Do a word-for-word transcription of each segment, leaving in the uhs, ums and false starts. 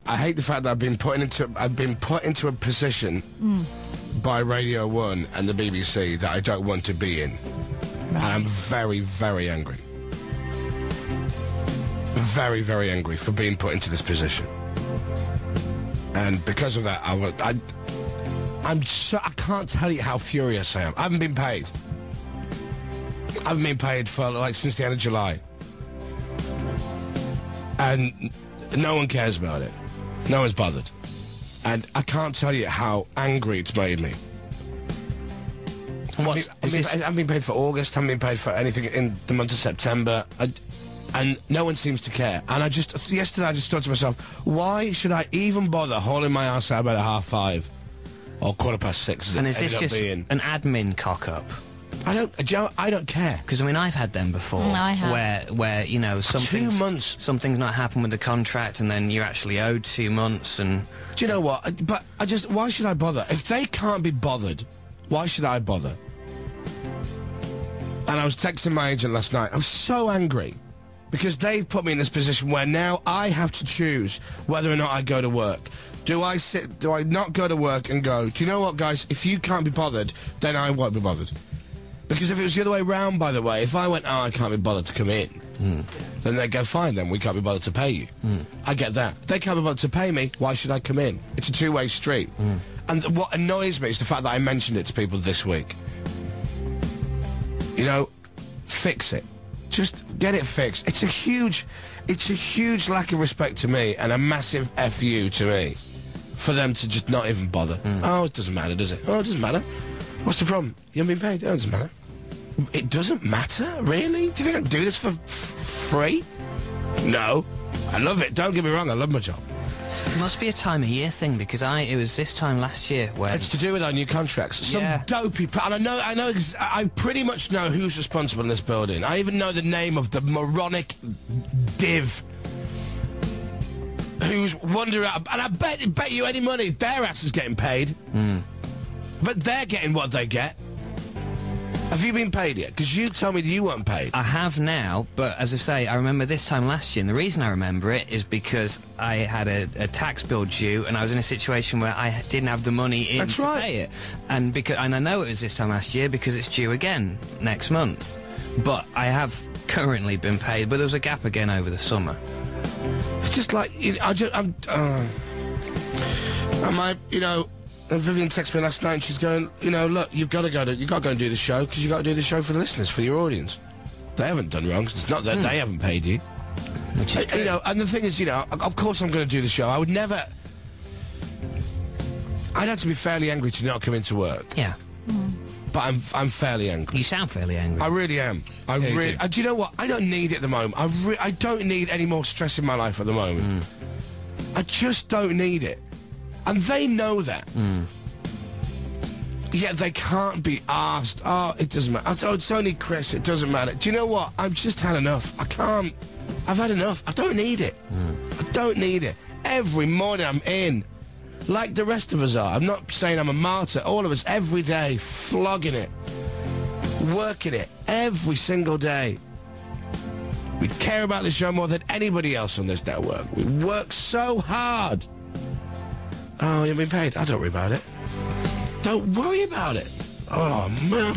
I hate the fact that I've been put into I've been put into a position mm. by Radio One and the B B C that I don't want to be in, right. And I'm very, very angry. Very, very angry for being put into this position. And because of that, I would, I, I'm so, I can't tell you how furious I am. I haven't been paid. I haven't been paid for, like, since the end of July. And no one cares about it. No one's bothered. And I can't tell you how angry it's made me. What's, I, mean, I, mean, I haven't been paid for August, haven't been paid for anything in the month of September. I, And no one seems to care. And I just, yesterday I just thought to myself, why should I even bother hauling my ass out about half five? Or quarter past six, as And it is this just being. an admin cock-up? I don't, Joe, I don't care. Because, I mean, I've had them before. Mm, I have. Where, where you know, something's, two months. something's not happened with the contract, and then you're actually owed two months, and... Do you know what? I, but I just, why should I bother? If they can't be bothered, why should I bother? And I was texting my agent last night. I was so angry. Because they've put me in this position where now I have to choose whether or not I go to work. Do I sit, do I not go to work and go, do you know what, guys, if you can't be bothered, then I won't be bothered. Because if it was the other way round, by the way, if I went, oh, I can't be bothered to come in, mm. then they'd go, fine, then we can't be bothered to pay you. Mm. I get that. If they can't be bothered to pay me, why should I come in? It's a two-way street. Mm. And th what annoys me is the fact that I mentioned it to people this week. You know, fix it. Just get it fixed. It's a huge, it's a huge lack of respect to me and a massive F you to me for them to just not even bother. Mm. Oh, it doesn't matter, does it? Oh, it doesn't matter. What's the problem? You haven't been paid? Oh, it doesn't matter. It doesn't matter? Really? Do you think I can do this for f free? No. I love it. Don't get me wrong. I love my job. It must be a time of year thing, because I it was this time last year where it's to do with our new contracts. Some yeah. dopey, and I know, I know, ex I pretty much know who's responsible in this building. I even know the name of the moronic div who's wandering out, and I bet, bet you any money their ass is getting paid, mm. but they're getting what they get. Have you been paid yet? Because you told me that you weren't paid. I have now, but as I say, I remember this time last year, and the reason I remember it is because I had a, a tax bill due, and I was in a situation where I didn't have the money in That's to right. pay it. And because, and I know it was this time last year because it's due again next month. But I have currently been paid, but there was a gap again over the summer. It's just like, you know, I just, I'm, uh, am I, you know... And Vivian texted me last night and she's going, you know, look, you've got to go to, you've got to go and do the show because you've got to do the show for the listeners, for your audience. They haven't done wrong, 'cause it's not that mm. they haven't paid you. Which is uh, you know, and the thing is, you know, of course I'm going to do the show. I would never... I'd have to be fairly angry to not come into work. Yeah. Mm. But I'm, I'm fairly angry. You sound fairly angry. I really am. I yeah, really... Do. Uh, do you know what? I don't need it at the moment. I, re I don't need any more stress in my life at the moment. Mm. I just don't need it. And they know that. Mm. Yet they can't be asked. Oh, it doesn't matter. Oh, it's only Chris. It doesn't matter. Do you know what? I've just had enough. I can't. I've had enough. I don't need it. Mm. I don't need it. Every morning I'm in. Like the rest of us are. I'm not saying I'm a martyr. All of us, every day, flogging it. Working it. Every single day. We care about the show more than anybody else on this network. We work so hard. Oh, you've been paid? I don't worry about it. Don't worry about it. Oh, man.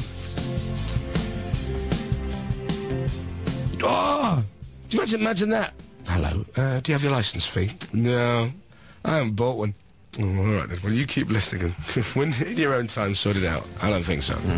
Oh, imagine, imagine that. Hello, uh, do you have your license fee? No, I haven't bought one. Oh, all right then. Well, you keep listening. When in your own time, sort it out. I don't think so. Mm.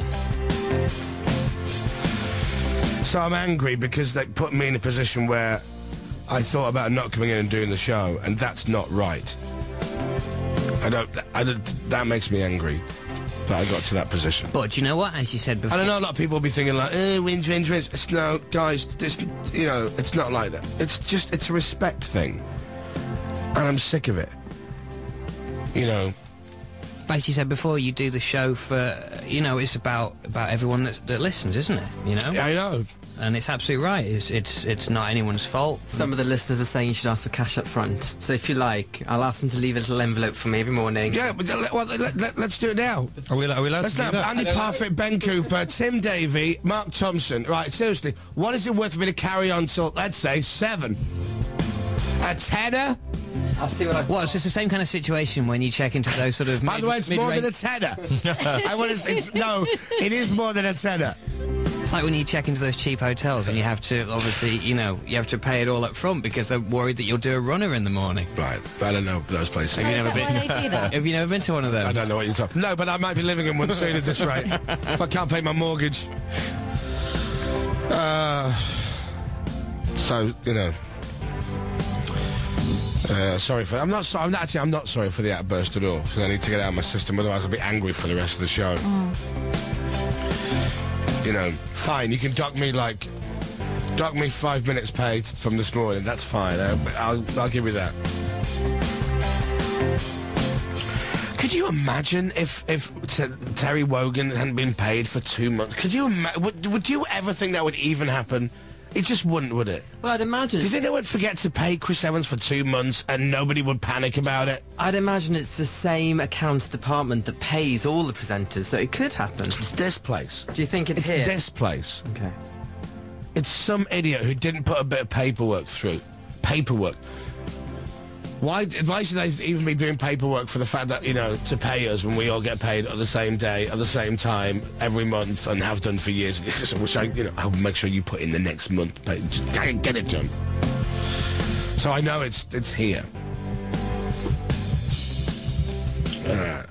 So I'm angry because they put me in a position where I thought about not coming in and doing the show, and that's not right. I don't, I don't, that makes me angry that I got to that position. But do you know what, as you said before... I don't know, a lot of people will be thinking like, eh, wins, wins, wins. It's, no, guys, this, you know, it's not like that. It's just, it's a respect thing. And I'm sick of it. You know. As you said before, you do the show for, you know, it's about, about everyone that, that listens, isn't it? You know? Yeah, I know. And it's absolutely right. It's, it's, it's not anyone's fault. Some of the listeners are saying you should ask for cash up front. So if you like, I'll ask them to leave a little envelope for me every morning. Yeah, but uh, well, let, let, let's do it now. Are we, are we allowed let's to do not, that? Andy Parfit, Ben Cooper, Tim Davey, Mark Thompson. Right, seriously, what is it worth for me to carry on till, let's say, seven? A tenner? I'll see what I. What? So it's the same kind of situation when you check into those sort of. By mid, the way, it's more mid-range- than a tenner. I want to. It's, no, it is more than a tenner. It's like when you check into those cheap hotels and you have to, obviously, you know, you have to pay it all up front because they're worried that you'll do a runner in the morning. Right, I don't know those places. Have you Is never that why been? they do that? Have you never been to one of I them? don't know what you're talking. No, but I might be living in one soon at this rate. If I can't pay my mortgage. Uh, so you know. Uh, sorry for. I'm not. So, I'm not actually. I'm not sorry for the outburst at all because I need to get it out of my system. Otherwise, I'll be angry for the rest of the show. You know, fine. You can dock me like, dock me five minutes paid from this morning. That's fine. I'll, I'll, I'll give you that. Could you imagine if if T- Terry Wogan hadn't been paid for two months? Could you ima- would, would you ever think that would even happen? It just wouldn't, would it? Well, I'd imagine. Do you it's- think they would forget to pay Chris Evans for two months and nobody would panic about it? I'd imagine it's the same accounts department that pays all the presenters, so it could happen. It's this place. Do you think it's, It's here? this place. Okay. It's some idiot who didn't put a bit of paperwork through. Paperwork. Why, why should they even be doing paperwork for the fact that, you know, to pay us when we all get paid at the same day, at the same time, every month, and have done for years? Which I, you know, I'll make sure you put in the next month. Pay. Just get get it done. So I know it's it's here. Uh,